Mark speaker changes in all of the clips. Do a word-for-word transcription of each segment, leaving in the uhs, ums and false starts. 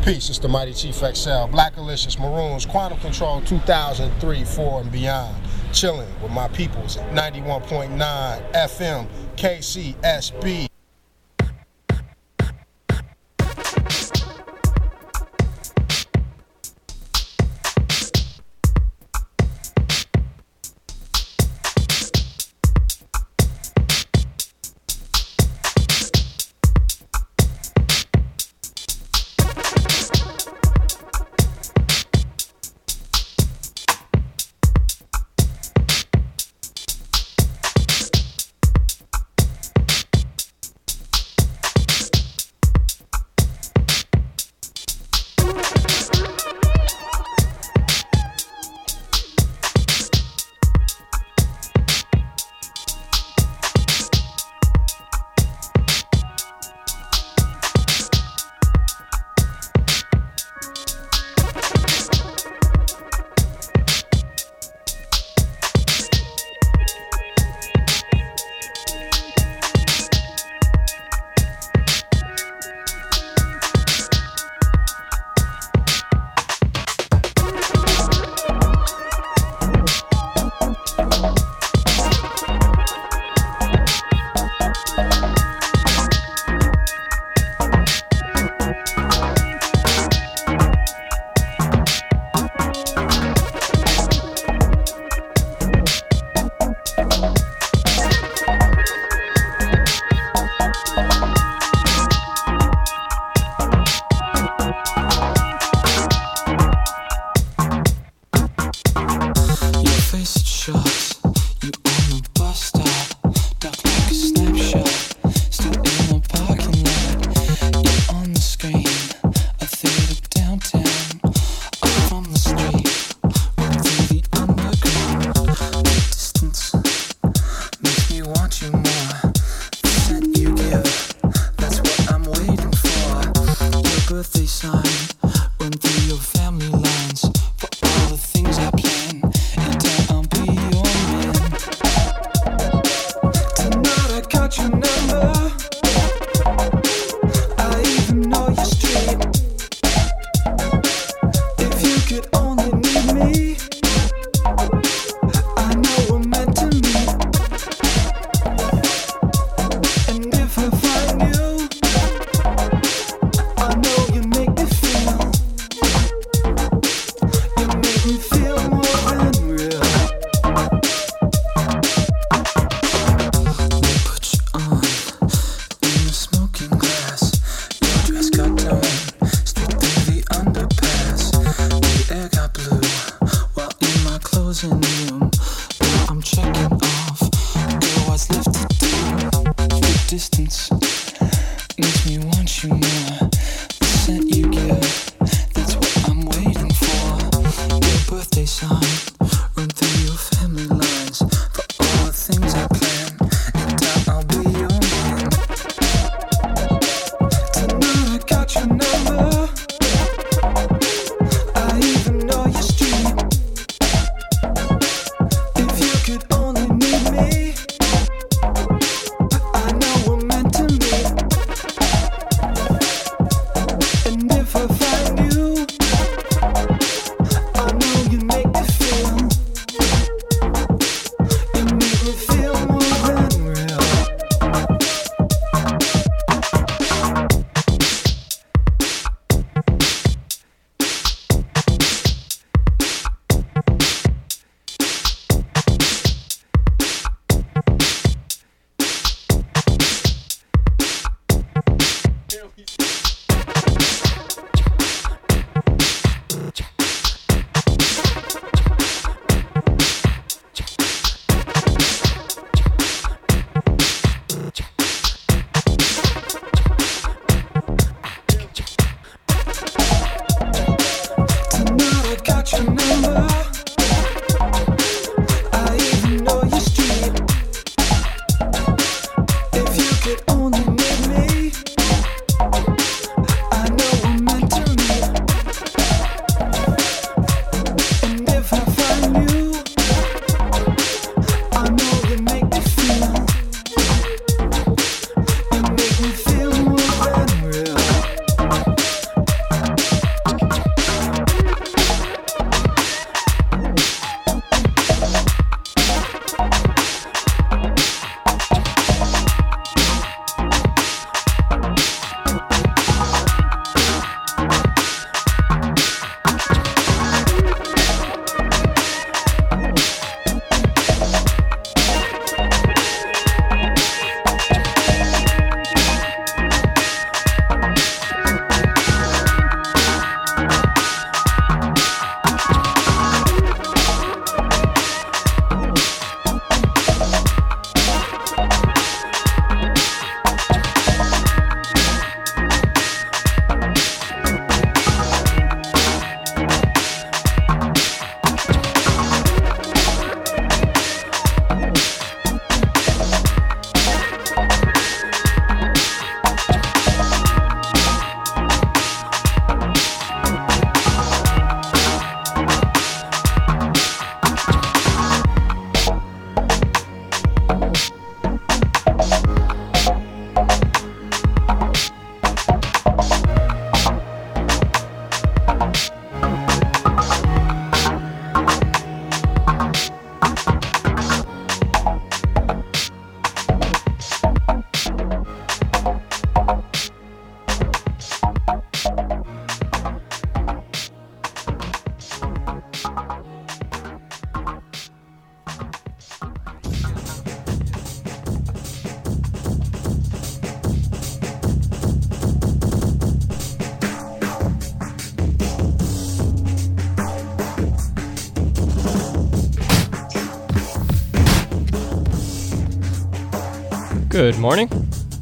Speaker 1: Peace, it's the Mighty Chief X L, Black Alicious, Maroons, Quantum Control two thousand three, four, and beyond. Chilling with my peoples at ninety-one point nine F M, K C S B.
Speaker 2: Good morning.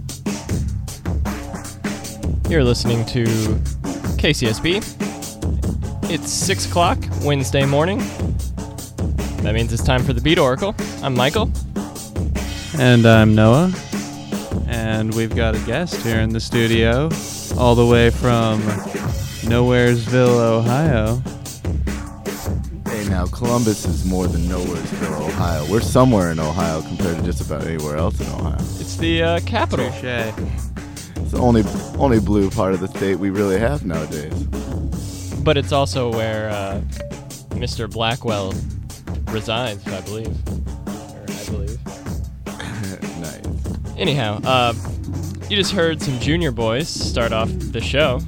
Speaker 2: You're listening to K C S B. It's six o'clock Wednesday morning. That means it's time for the Beat Oracle. I'm Michael.
Speaker 3: And I'm Noah. And we've got a guest here in the studio, all the way from Nowheresville, Ohio.
Speaker 4: Hey, now, Columbus is more than Nowheresville, Ohio. We're somewhere in Ohio compared to just about anywhere else in Ohio.
Speaker 2: It's the uh, capital.
Speaker 3: Touché.
Speaker 4: It's the only, only blue part of the state we really have nowadays.
Speaker 2: But it's also where uh, Mister Blackwell resides, I believe. Or I believe.
Speaker 4: Nice.
Speaker 2: Anyhow, uh, you just heard some Junior Boys start off the show.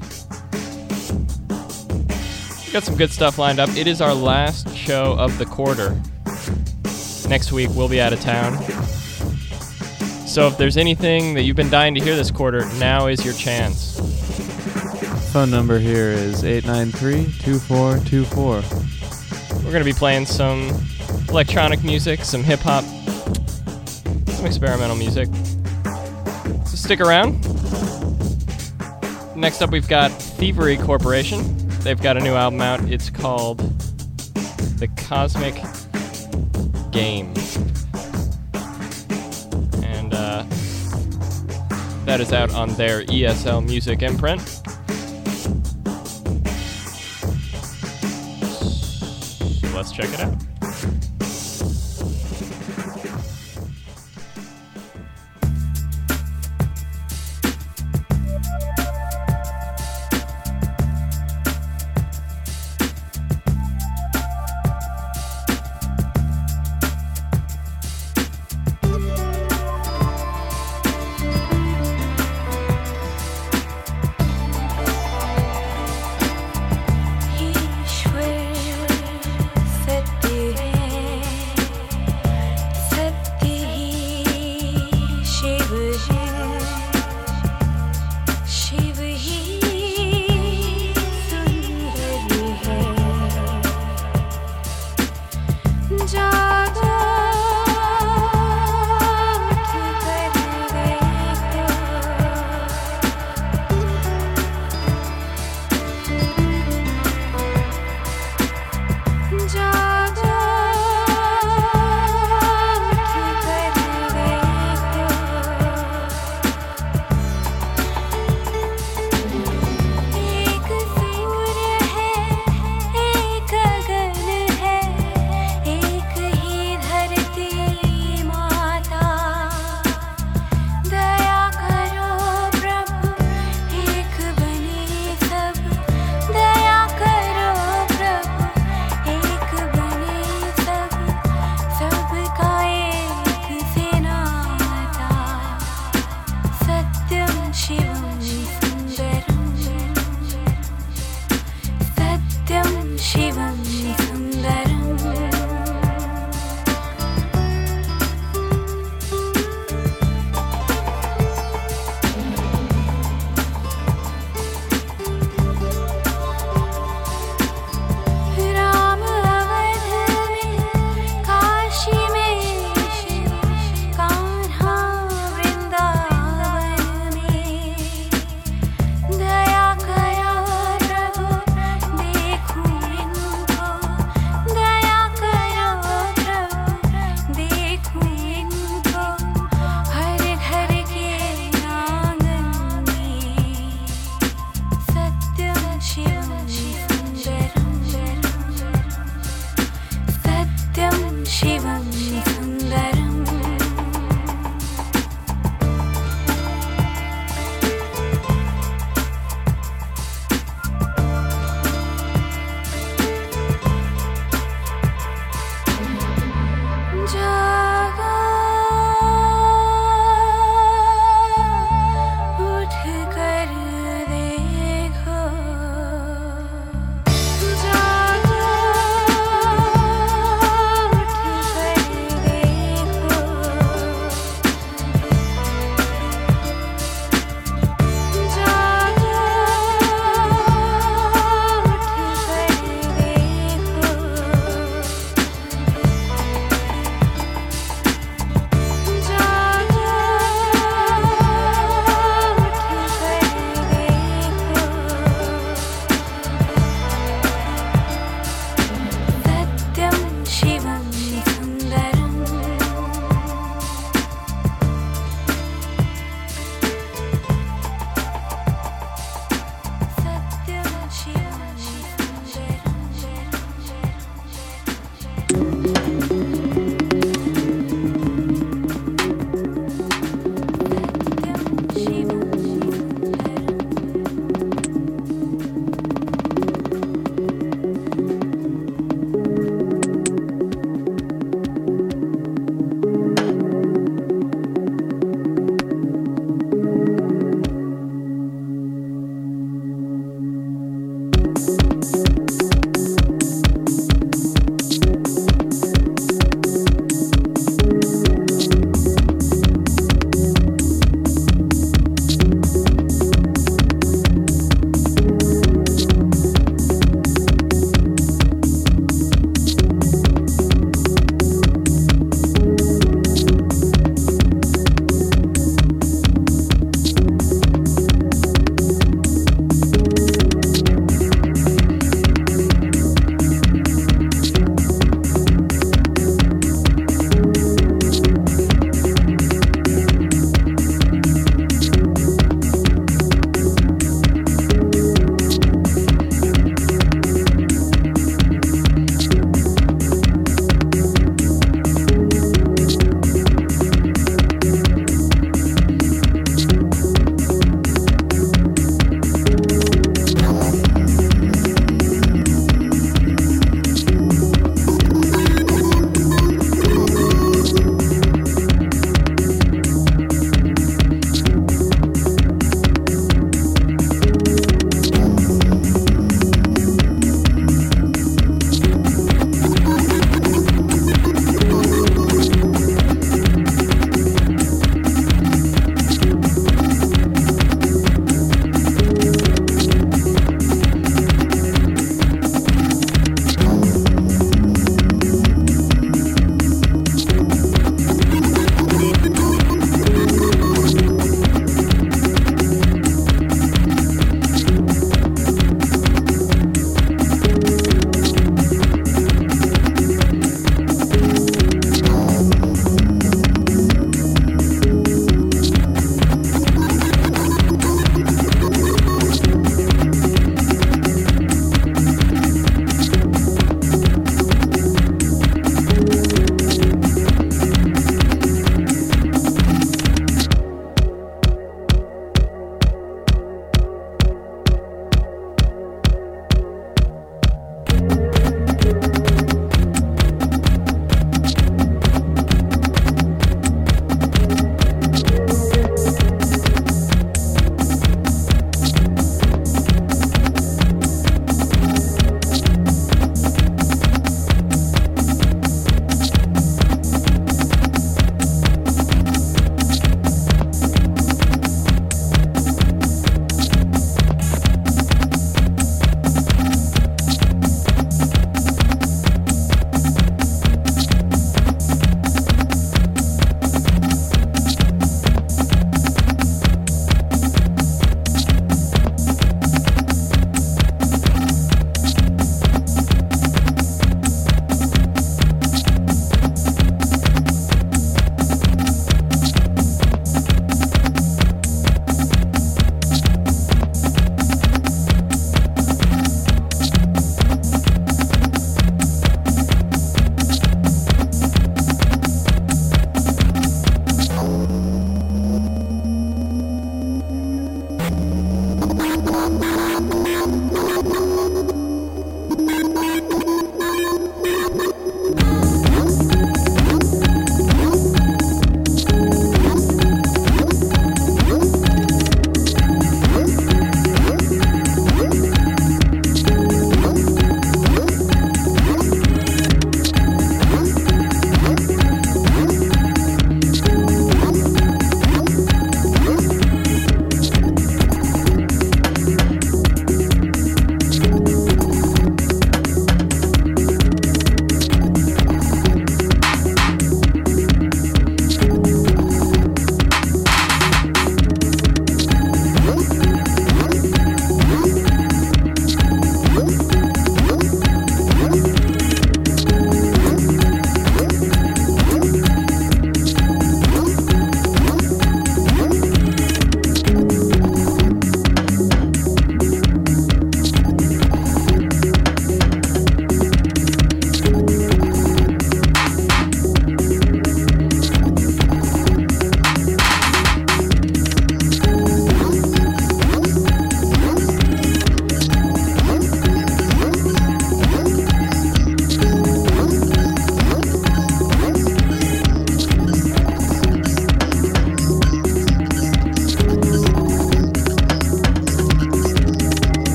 Speaker 2: We got some good stuff lined up. It is our last show of the quarter. Next week, we'll be out of town. So if there's anything that you've been dying to hear this quarter, now is your chance.
Speaker 3: Phone number here is eight nine three, two four two four.
Speaker 2: We're going to be playing some electronic music, some hip-hop, some experimental music. So stick around. Next up, we've got Thievery Corporation. They've got a new album out. It's called The Cosmic Game. And uh, that is out on their E S L Music imprint. So let's check it out.
Speaker 5: Ishwar Satya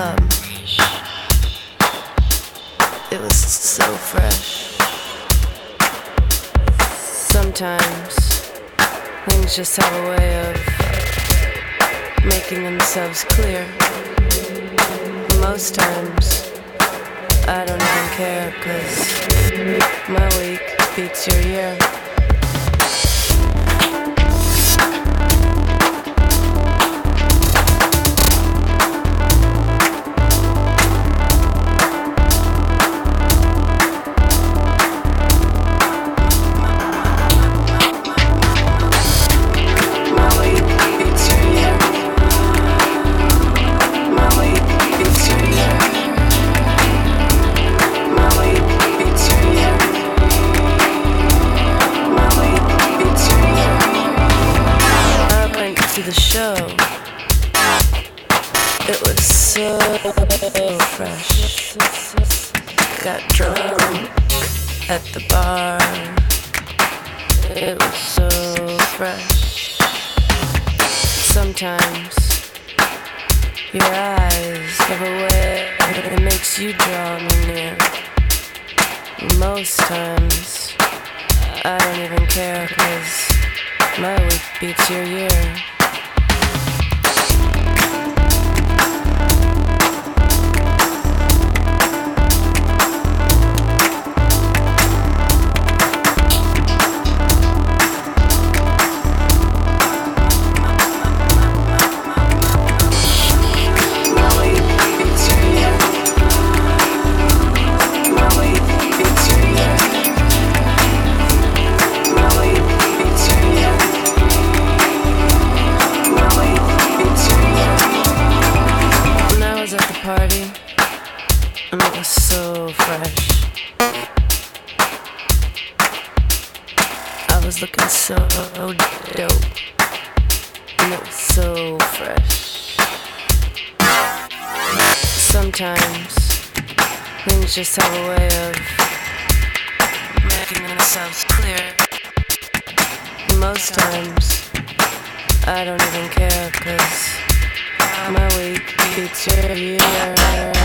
Speaker 5: club. It was so fresh. Sometimes things just have a way of making themselves clear. Most times I don't even care, 'cause my week beats your year. To the show, it was so fresh. Got drunk at the bar. It was so fresh. Sometimes your eyes have a way that makes you draw me near. Most times I don't even care, 'cause my week beats your year. Looking so dope, and it was so fresh. Sometimes things just have a way of making themselves clear. Most times I don't even care, 'cause my week beats your year.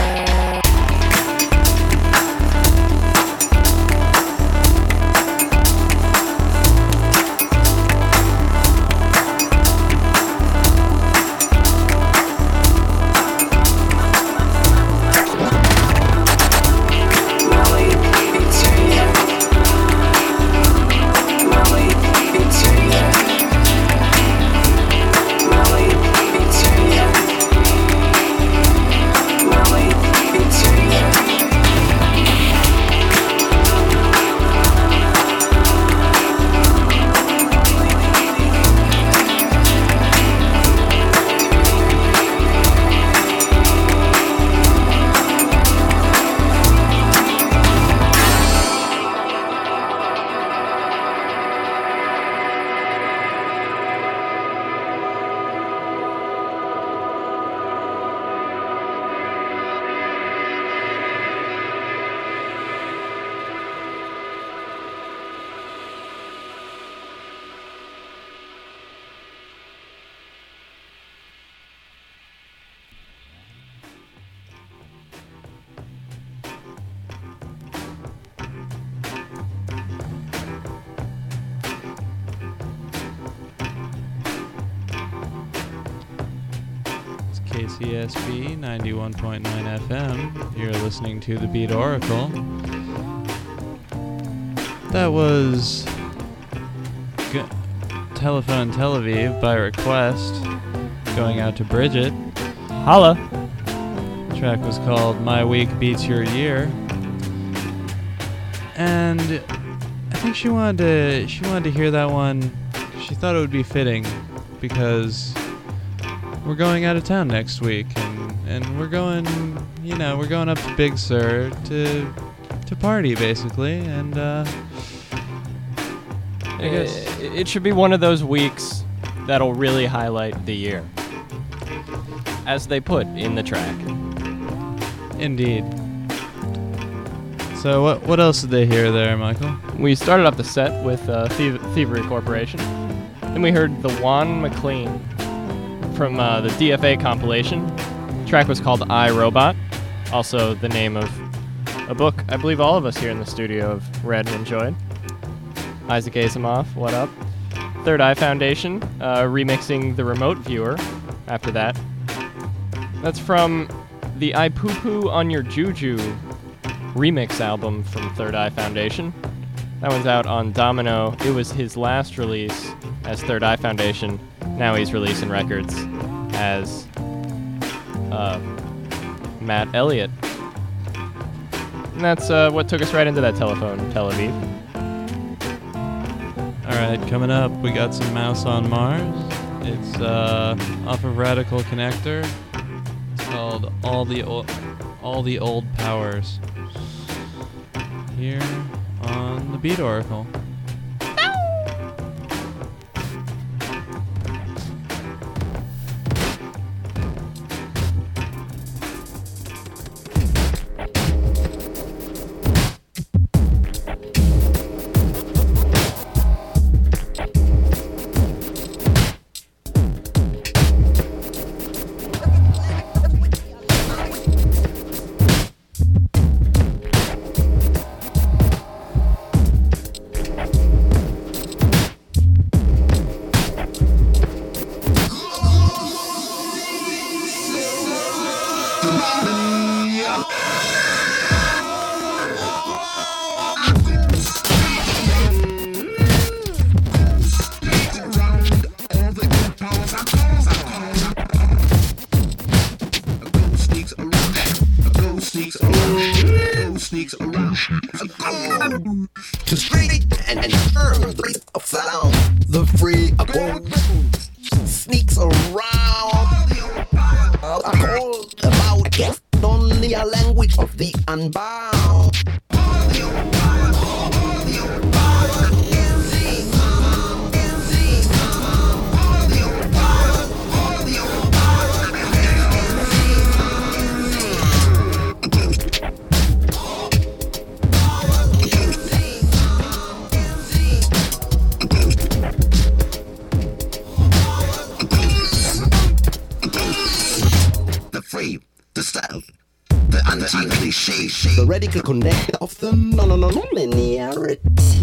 Speaker 3: K C S B ninety-one point nine F M. You're listening to The Beat Oracle. That was G- Telephone Tel Aviv by request, going out to Bridget.
Speaker 2: Holla.
Speaker 3: The track was called My Week Beats Your Year. And I think she wanted to she wanted to hear that one. She thought it would be fitting because we're going out of town next week, and, and we're going, you know, we're going up to Big Sur to to party, basically, and uh, I guess
Speaker 2: It, it should be one of those weeks that'll really highlight the year, as they put in the track.
Speaker 3: Indeed. So what what else did they hear there, Michael?
Speaker 2: We started off the set with uh, Thiev- Thievery Corporation. Then we heard the Juan McLean from uh, the D F A compilation, track was called I, Robot, also the name of a book I believe all of us here in the studio have read and enjoyed. Isaac Asimov, what up? Third Eye Foundation, uh, remixing The Remote Viewer after that. That's from the I Poo Poo on Your Juju remix album from Third Eye Foundation. That one's out on Domino. It was his last release as Third Eye Foundation. Now he's releasing records as uh, Matt Elliott. And that's uh, what took us right into that telephone, Tel Aviv.
Speaker 3: Alright, coming up, we got some Mouse on Mars. It's uh, off of Radical Connector. It's called All the, o- All the Old Powers. Here on the Beat Oracle.
Speaker 6: To straight and, and firm the of sound, the free accord sneaks around. A call about guest only a language of the unbound. The style, the anti-cliche, the radical connect of the non-linearity.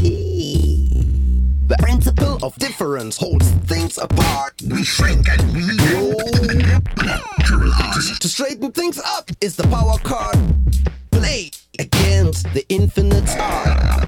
Speaker 6: The principle of difference holds things apart. We shrink and we grow. To straighten things up is the power card. Play against the infinite star.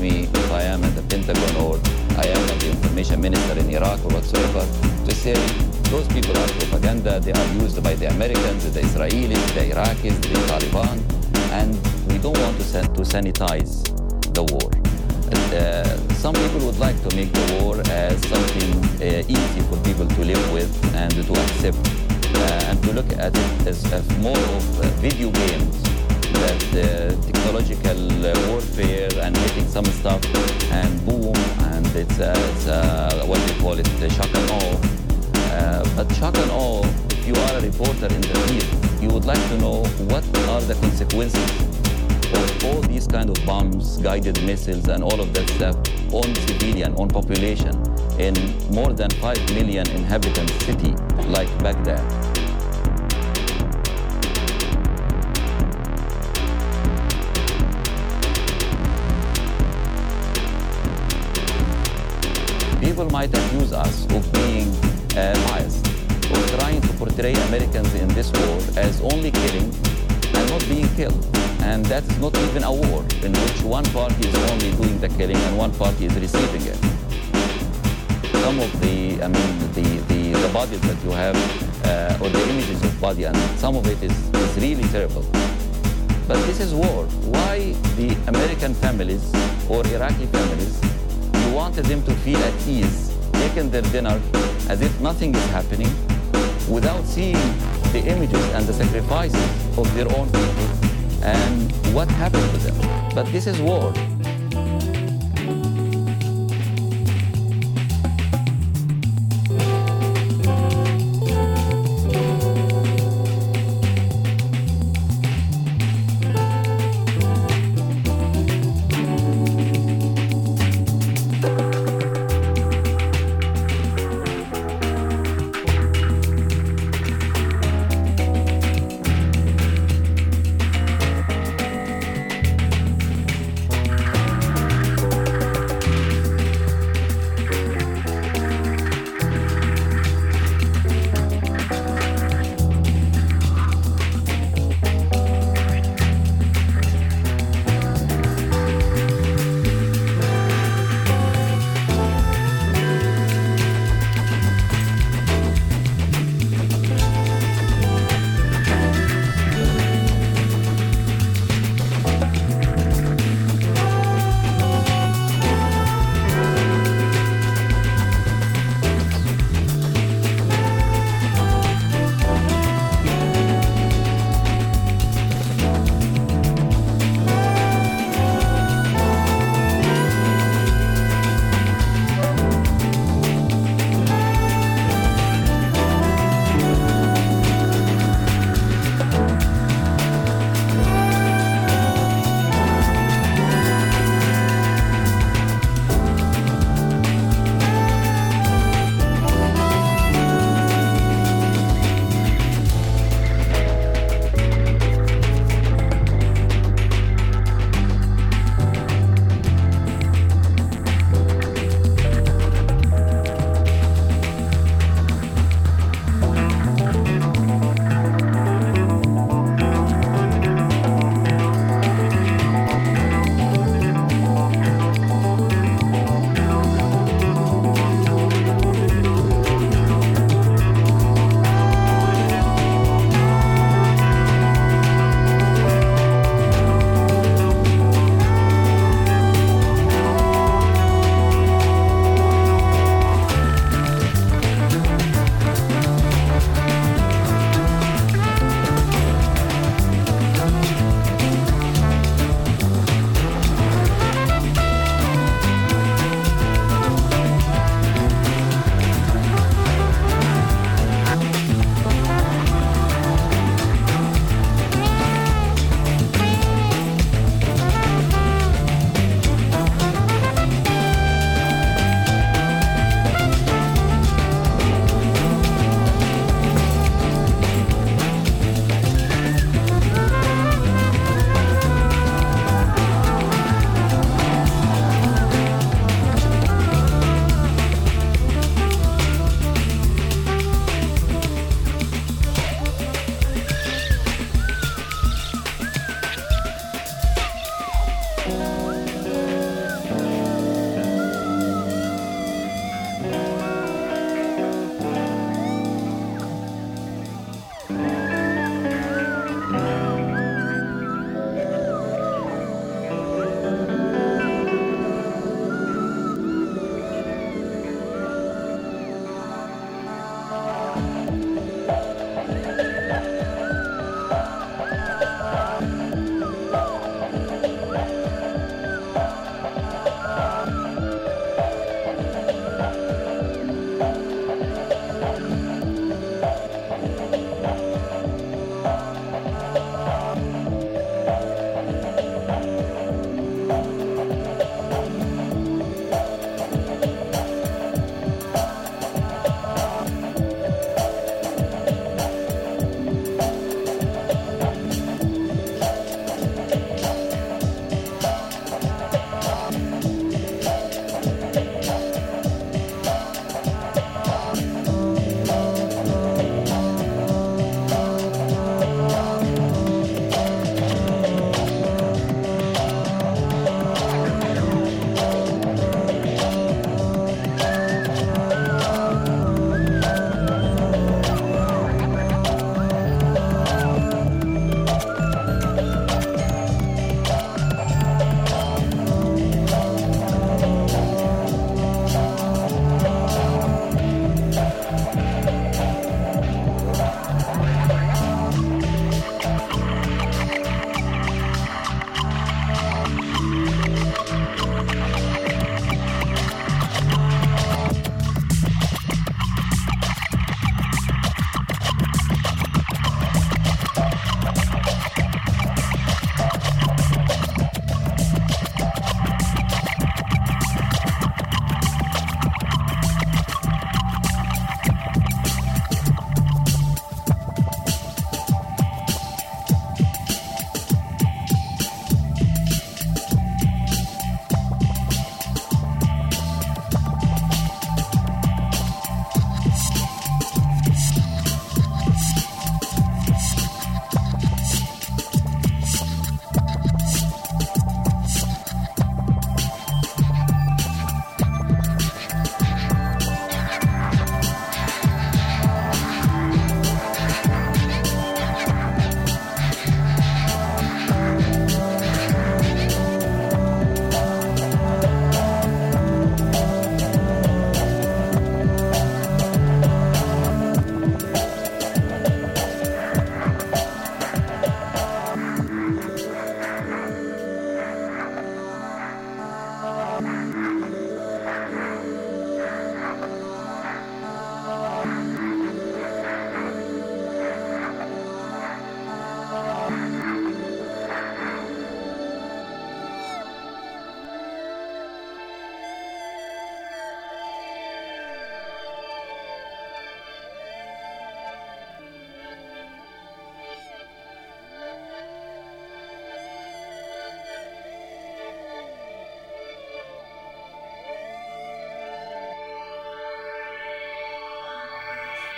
Speaker 7: me if I am at the Pentagon or I am at the information minister in Iraq or whatsoever, to say those people are propaganda, they are used by the Americans, the Israelis, the Iraqis, the Taliban, and we don't want to, san- to sanitize the war. Uh, some people would like to make the war as something uh, easy for people to live with and to accept, uh, and to look at it as, as more of uh, video games, that uh, technological uh, warfare and making some stuff and boom, and it's, uh, it's uh, what they call it, uh, shock and awe. Uh, but shock and awe, if you are a reporter in the field, you would like to know what are the consequences of all these kind of bombs, guided missiles, and all of that stuff on civilian, on population, in more than five million inhabitant city like Baghdad. People might accuse us of being uh, biased, of trying to portray Americans in this war as only killing and not being killed. And that is not even a war in which one party is only doing the killing and one party is receiving it. Some of the, I mean, the, the, the bodies that you have, uh, or the images of body, and some of it is, is really terrible. But this is war. Why the American families or Iraqi families, you wanted them to feel at ease, taking their dinner as if nothing is happening, without seeing the images and the sacrifices of their own people and what happened to them. But this is war.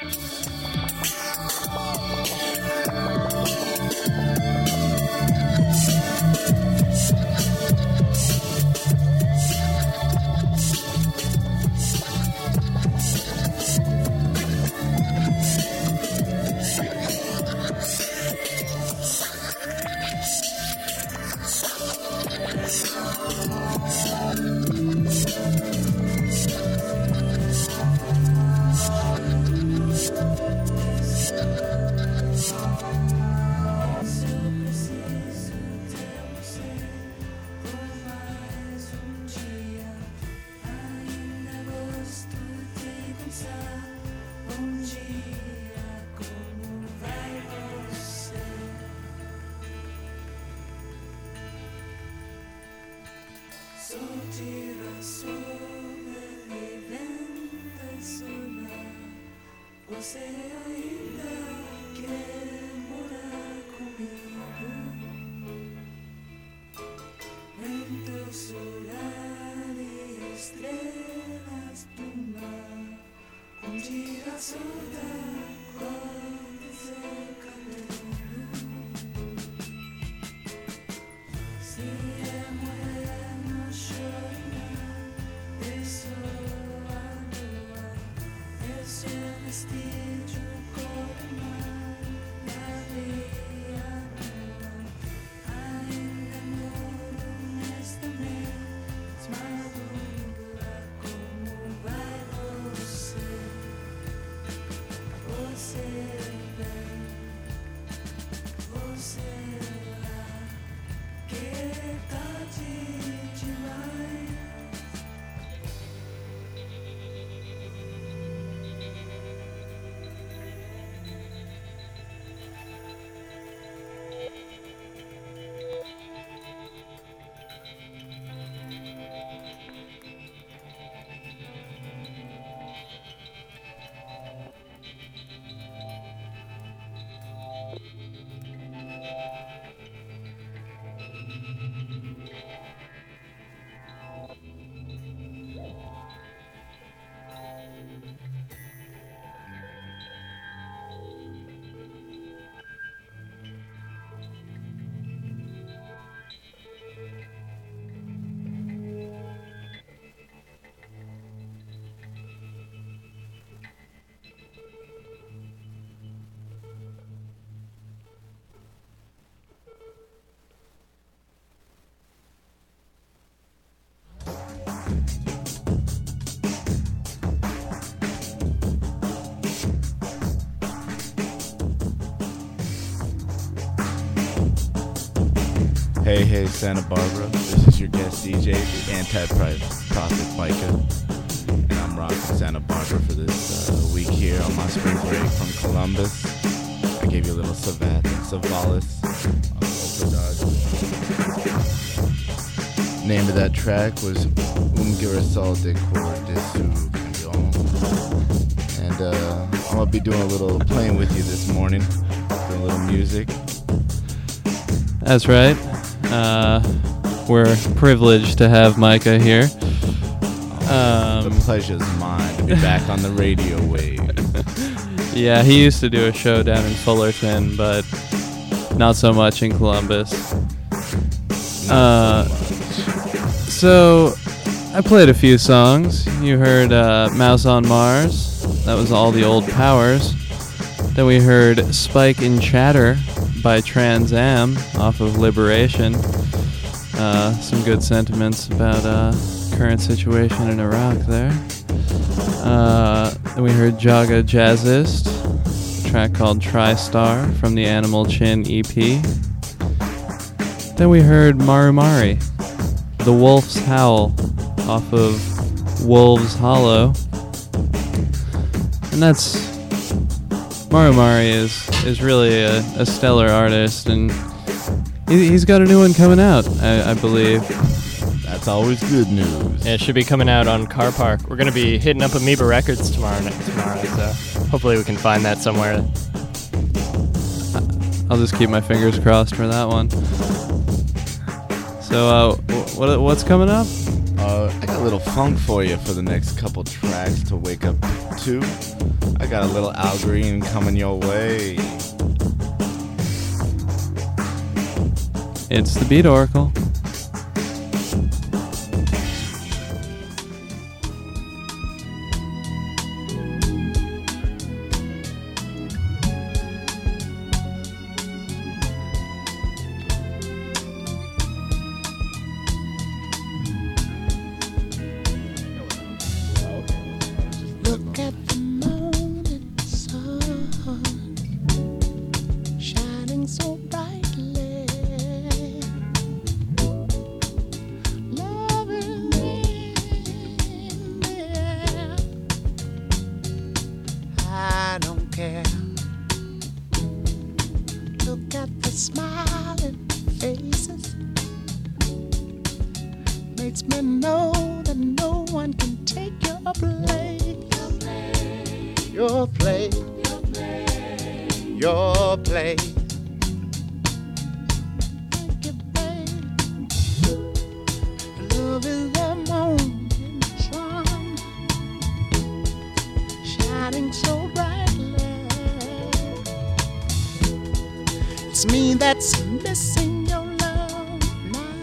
Speaker 4: Hey, hey, Santa Barbara. This is your guest D J, the Anti-Prophet Micah. And I'm rocking Santa Barbara for this uh, week here on my spring break from Columbus. I gave you a little Savat and Savalis. Name of that track was Um Girasol de Cor de Su Canyon. And uh, I'm going to be doing a little playing with you this morning. Doing a little music.
Speaker 3: That's right. Uh, we're privileged to have Micah here. Um,
Speaker 4: the pleasure's mine to be back on the radio wave.
Speaker 3: Yeah, he used to do a show down in Fullerton, but not so much in Columbus. Uh, so I played a few songs. You heard uh, Mouse on Mars. That was All the Old Powers. Then we heard Spike in Chatter by Trans Am off of Liberation. Uh, some good sentiments about uh, current situation in Iraq there. Uh, then we heard Jaga Jazzist, a track called TriStar from the Animal Chin E P. Then we heard Marumari, The Wolf's Howl off of Wolves Hollow. And that's Marumari is is really a, a stellar artist, and he, he's got a new one coming out, I, I believe.
Speaker 4: That's always good news.
Speaker 2: Yeah, it should be coming out on Car Park. We're going to be hitting up Amoeba Records tomorrow, tomorrow, so hopefully we can find that somewhere.
Speaker 3: I'll just keep my fingers crossed for that one. So, uh, what what's coming up?
Speaker 4: Uh, I got a little funk for you for the next couple tracks to wake up to. I got a little Al Green coming your way.
Speaker 3: It's the Beat Oracle.
Speaker 6: Look at the morning sun shining so brightly. Love is in the air. I don't care. Look at the smiling faces. Makes me know that no one can take your place. Your place, your place. Thank you, babe. Love is the morning sun shining so brightly. It's me that's missing your love now.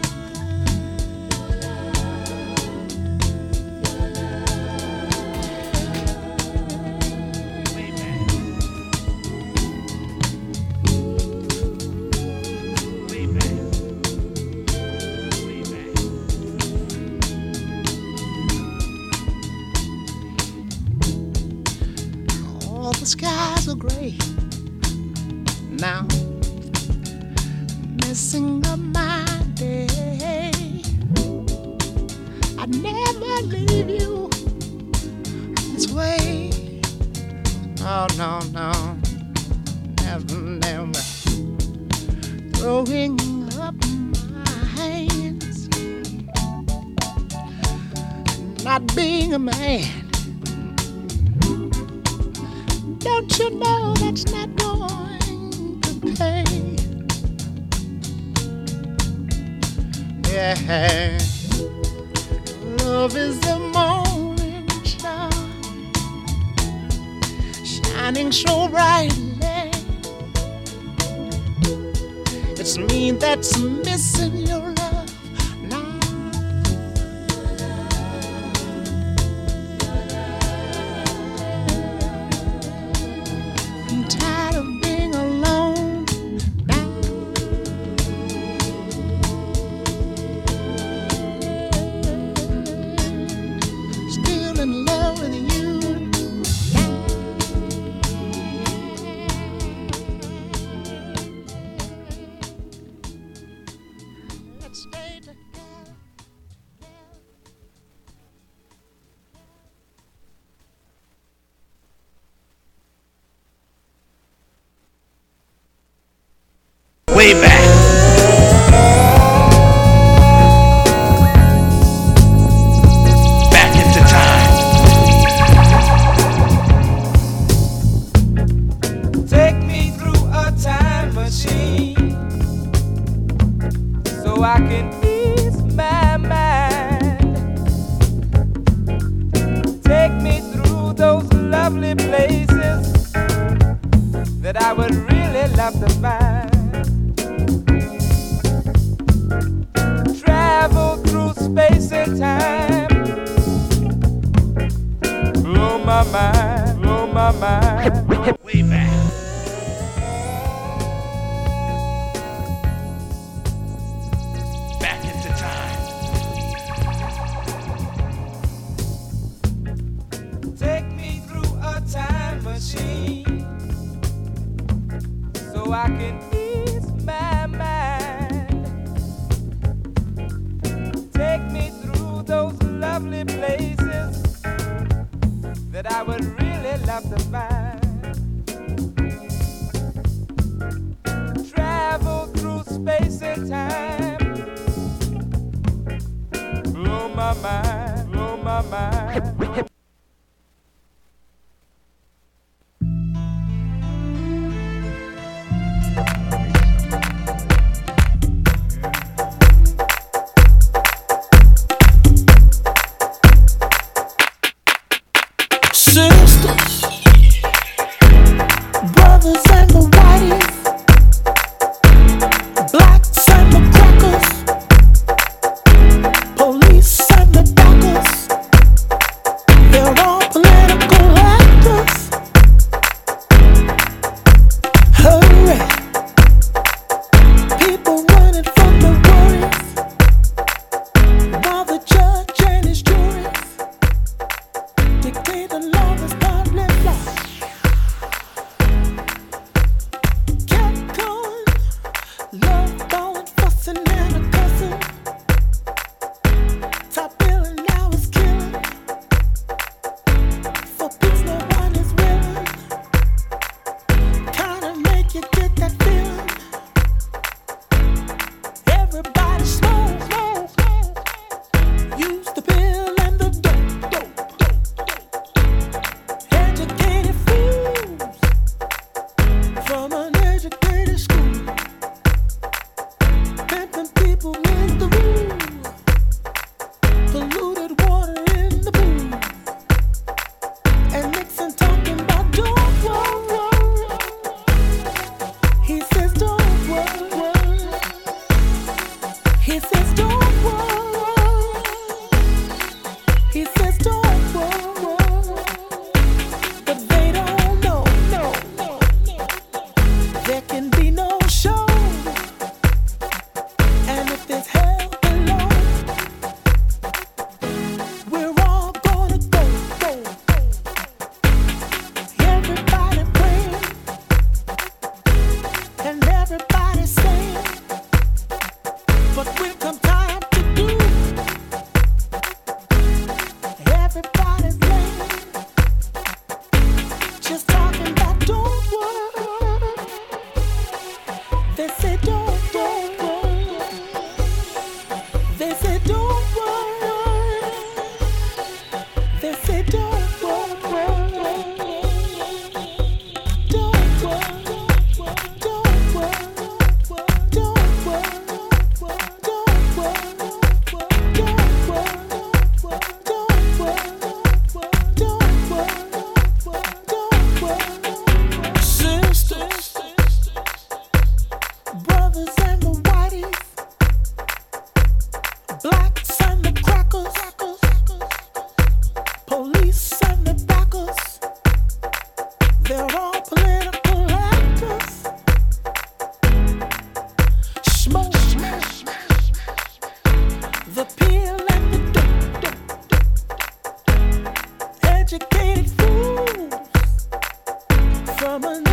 Speaker 6: All the skies are gray now, messing up my day. I'd never leave you this way. Oh no, no, never, never. Throwing up my hands, not being a man. Don't you know that's not going to pay? Yeah, love is the morning star shining so brightly. It's me that's missing your love now. I'm tired of being alone now. Still in love with you now. Let's stay together.
Speaker 8: Way back. Back into time.
Speaker 9: Take me through a time machine so I can ease my mind. Take me through those lovely places that I would really love to find. Travel through space and time. Blow my mind, blow my mind.
Speaker 8: Way back. Back into time.
Speaker 9: Take me through a time machine so I can ease my mind. Take me through those lovely places that I would really love to find. Travel through space and time. Blow my mind, blow my mind.
Speaker 10: He says don't worry, but they don't know. No, there can be no show, and if there's hell below, we're all gonna go, go. Everybody praying, and everybody saying, but will come time to do. Everybody's laying, just talking about don't worry. They say don't, don't worry. They say don't worry. They say don't worry. Don't worry. Don't worry. Don't worry. Don't worry. Sisters, brothers and the whiteys, blacks and the crackers, police and the backers, they're all political actors. Smoke, the pill and the dope, educated fools from a